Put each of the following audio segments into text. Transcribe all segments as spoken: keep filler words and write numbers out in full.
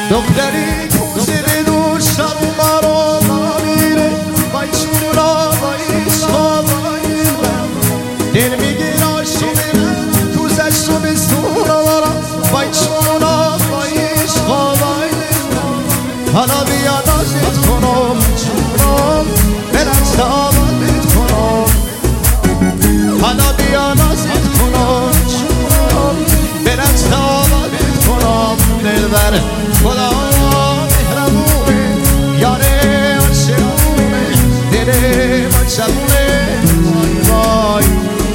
دختری کوزه دور شب مرا نمیره وای چورا وای عشقا وای من دل میگیر عاشق من کوزش رو به سورا برم وای چورا وای عشقا وای من حالا بیا نازت کنم چورام برم سوالت کنم حالا بیا نازت کنم چورام برم سوالت کنم دلبر خدا مهربونه یاره عاشقونه دل من شبونه وای وای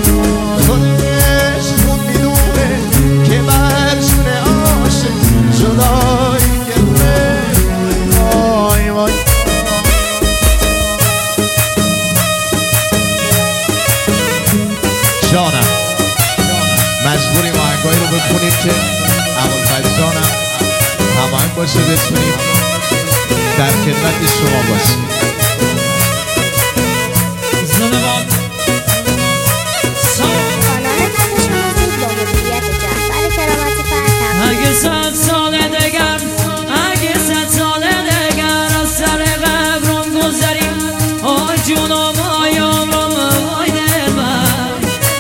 خودش خوب میدونه که من جون عاشق جدایی گرونه وای وای جانم مجبوریم آهنگایی رو بخونیم که ابوالفضل جانم هماهنگ باشه بتونیم در خدمت شما باشیم. زنبان کانال نقش موزیک با مدیریت جعفر کرامتی فرد اگه صد سال دگر اگه صد سال دگر از سر قبرم گذریم آی جونم آی عمرم آی دلبر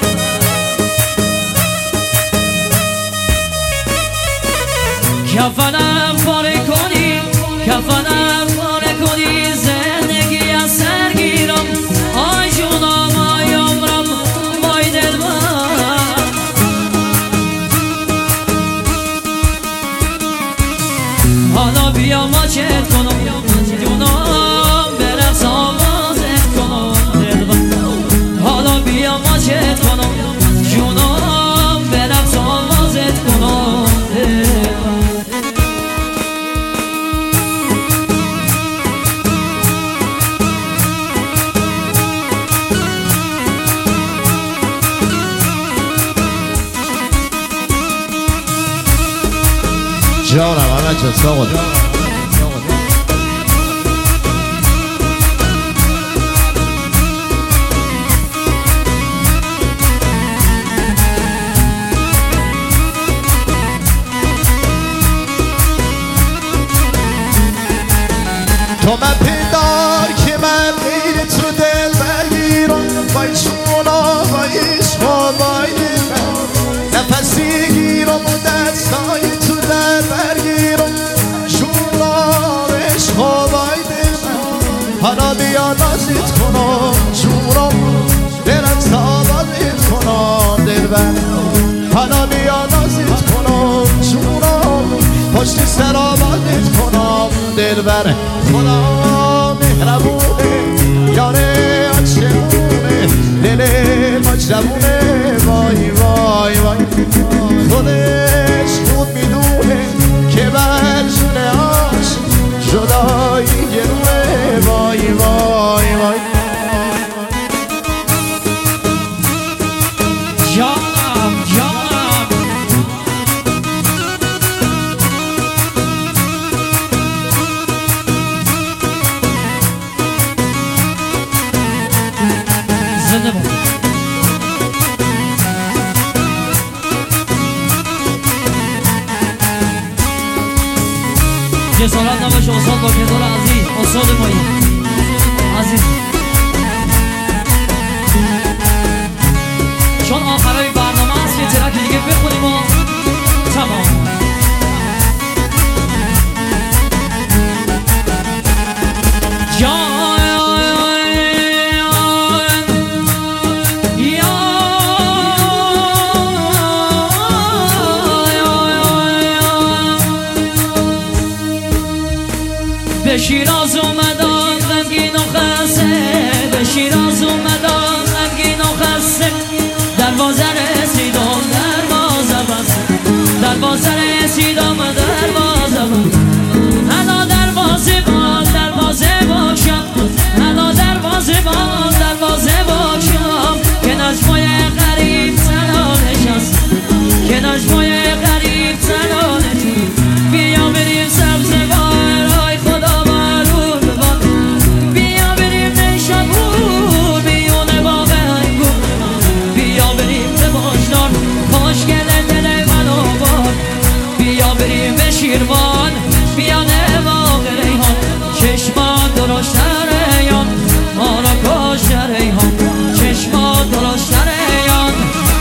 کفنم پاره کنی کفنم پاره کنی زندگی از سرگیرم آی جونم آی عمرم آی دلبر حالا بیا ماچت کنم جونم برم سامازت کنم دلبر حالا بیا ماچت کنم جونم برم سامازت کنم دلبر جانم همه جا ساقا تو من پیدار که من غیر تو دل برگیرم وای چونا وای عشقا وای نفسی گیرم و دستای تو در برگیرم چونا عشقا وای حالا بیا نازت کنم چورم برم سوالت کنم دلبر حالا بیا نازت کنم چورم پشت سر آبادت کنم دلبر خدا مهربونه یاره عاشقونه دل مجرمونه وای وای وای خودش خوب میدونه که بر جون عاشق جدایی گرونه وای وای وای جانم جانم زنده باد جسارت نباشه استاد با کردار عزیز استاد مایی عزیز چون آخرای برنامه هست یه ترک دیگه بخونیم و تمام به شیراز اومدم غمگین و خسته به شیراز اومدم غمگین و خسته دروازه رسیدم دروازه بسته دروازه رسیدم دروازه بسته حالا دروازه بان دروازه باشم حالا دروازه بان دروازه باشم که نجمای غریب تنها نشست که نجمای غریب تنها نشست بیا بریم سبزوار های خدا معلوم باد بیا بریم نیشابور بیونه باغ انگور بیا بریم به باشدار خوشگل دل من آباد بیا بریم میانه باغ ریحان چشمات درشت ریان ما را کشت ریحان چشمات درشت ریان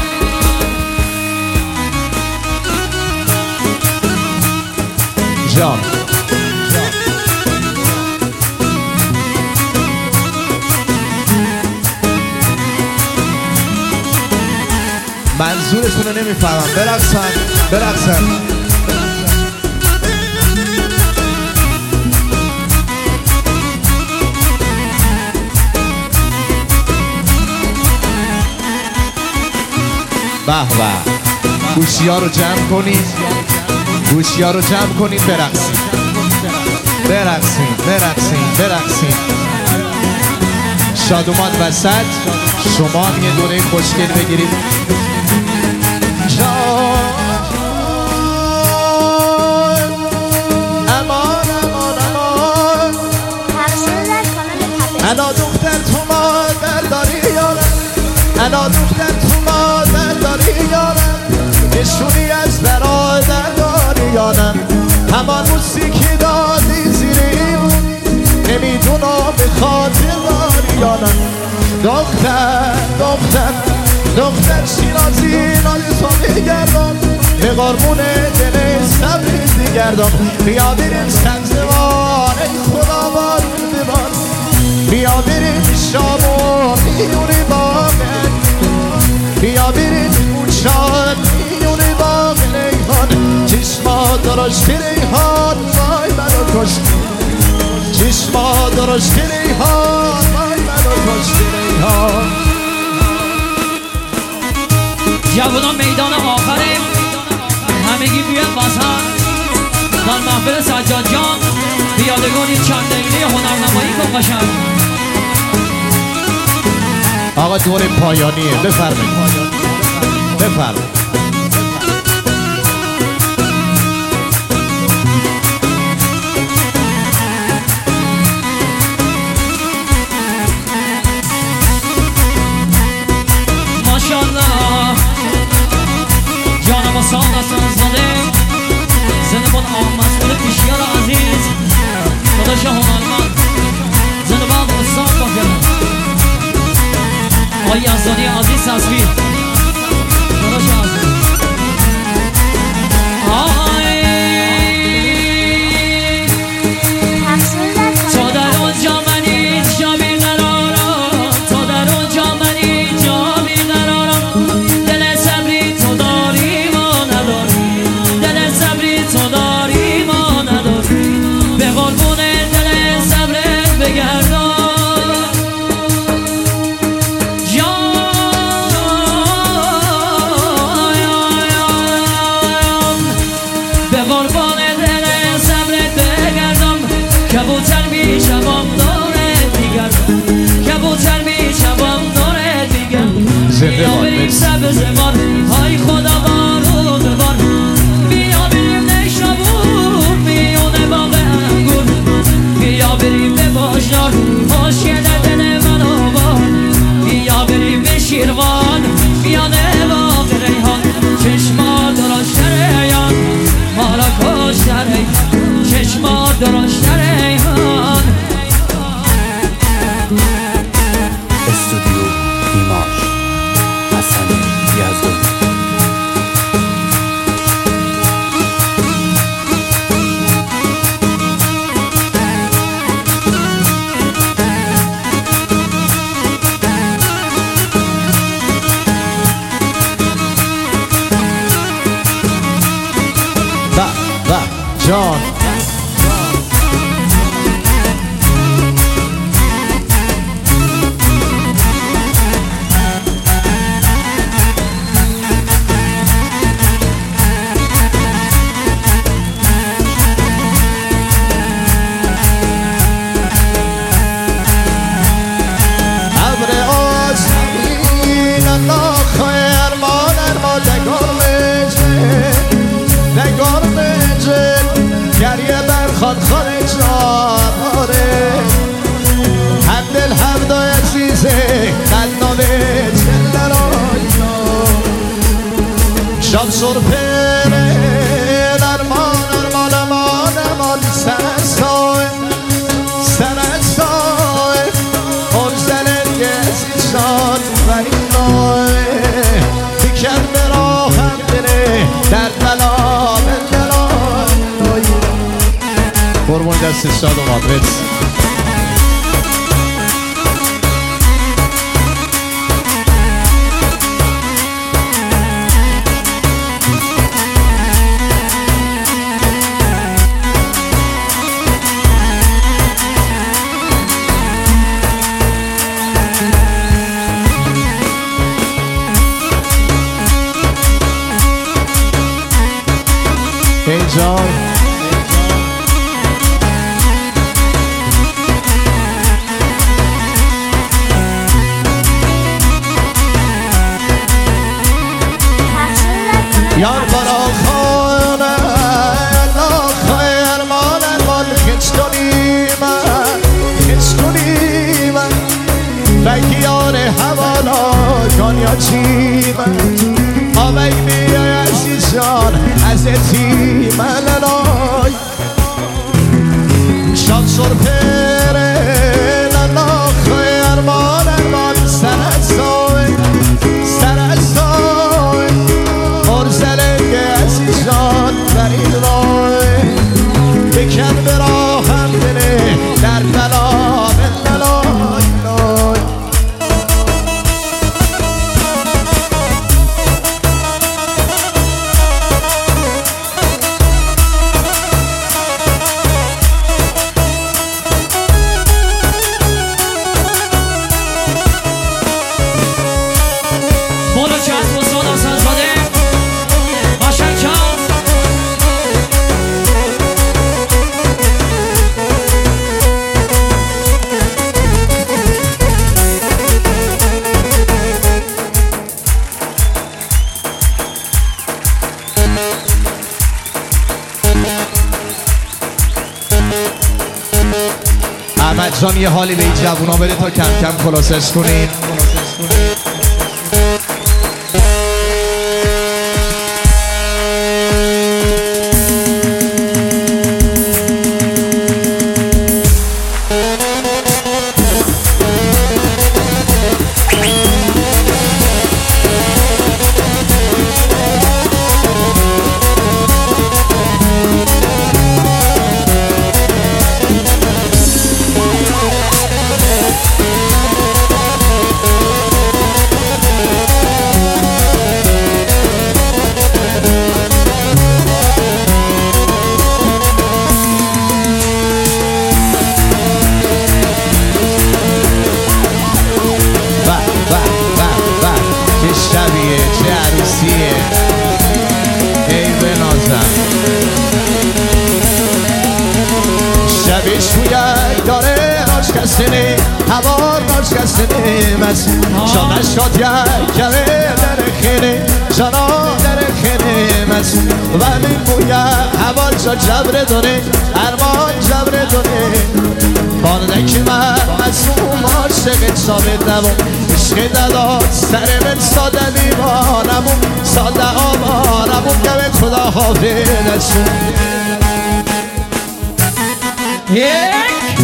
جان منظورتون رو نمیفهمم. برقصن برقصن به به گوشی ها رو جمع کنید گوشی ها رو جمع کنید برقصین برقصین برقصین برقصین شادومان وسط شما هم یه دوره خوشگل بگیرید امان امان امان انا دختر تو مادر داری یارم انا دختر تو مادر داری یارم نشونی از برادر داری یارم همان موسیقی دادی زیریم نمیدونم به خاطر داری یارم دختر دختر دختر شیرازی نای تو میگردم به قربون دل صبری دیگردم بیا بریم سبزوان ای خدا بارون ببار بیا بریم شامون میونی باغن بیا بریم موچان میونی باغ ریحان چشما درشت ریحان وای منو کشت چشما درشت ریحان وای منو کشت ریحان جوانان میدان آخره همگی بیان بازها در محفل سجاد جان بیادگانی چند دقیقه هنرنمایی کن قشنگ آقا دور پایانیه بفرمایید بفرمایید ماشاءالله جانم و سانتون زده زنبان آم مسئول پیشیار عزیز داداش هنرمند زنبان استاد باکرم آقای یزدانی عزیز تصویر داداش عزیز آی تو در اونجا من اینجا بیقرارم تو در اونجا من اینجا بیقرارم دل صبری تو داری ما نداری دل صبری تو داری ما نداری به قربون دل صبرت بگردم کبوتر میشوام دور دیگر کبوتر میشوام دور دیگر بیا بریم سبز بار های خدا بارو ببار بیا بریم نشابور میونه باغ انگور بیا بریم به باشار خوشگل دل منو بار بیا بریم به شیروان میانه باغ ریحان چشما درشت ریان ما را کشت ریحان چشما درشت ریحان استودیو ایماش حسن یزدانی به به جان گریه برخواد خانه جاره هم دل هم دای عزیزه قلنامه چل راینا شب سر پره درمان ارمان امان امان قربون دست شاد و مادرت. اینجا یار برا خانه لاخ ارمان ارمان خیچ کنیم خیچ کنیم فکی یار حوالا دنیا چیم آبای بیای عزیزان از تیم لنای شاد سرپره لاخ ارمان ارمان سرزای سرزای مرزلنگ عزیزان بر این رای بکن به راهم دله در بلا به لای لای احمد جان یه حالی به این جوونا بده تا کم کم خلاصش کنین. شبیش کویک داره ناشکستنی هوار ناشکستنی مست شانش شاد یک کمه در خیلی شانا در خیلی مست ولی کویک هوار شا جبر دونه ارمان جبر دونه بانده که من مسئوم عاشق ثابت نمون عشق داداد سر من ساده دیوانمون ساده آمانمون گمه خدا حافظشون یک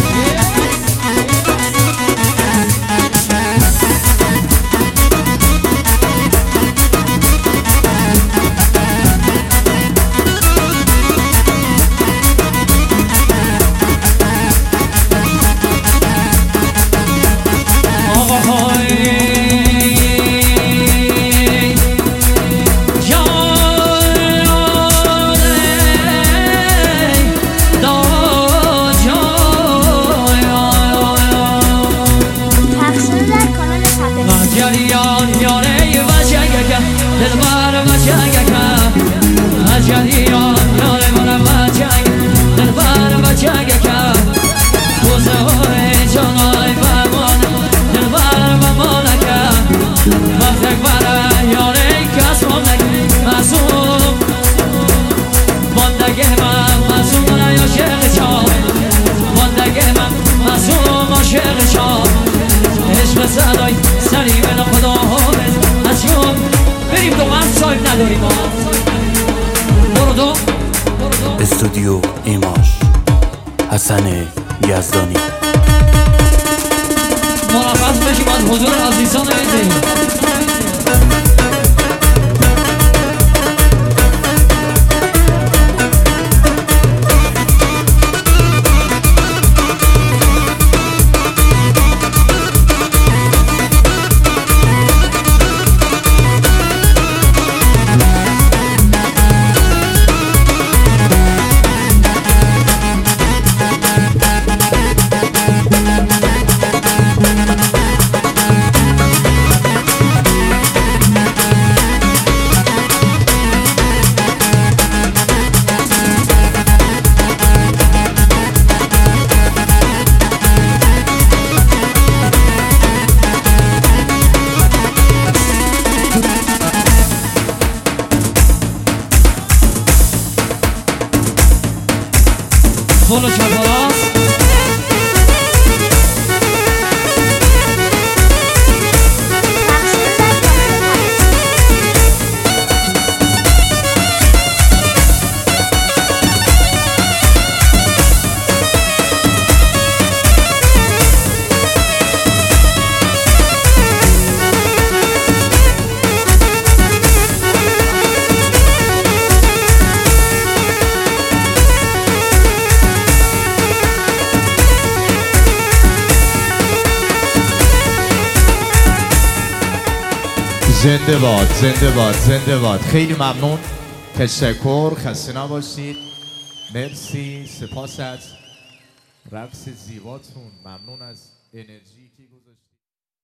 استودیو ایماش حسن یزدانی مرخص بشیم از حضور عزیزان عزیزی فول و چپالاس زنده باد زنده باد زنده باد. خیلی ممنون، تشکر، خسته نباشید. مرسی، سپاس از رقص زیباتون، ممنون از انرژی.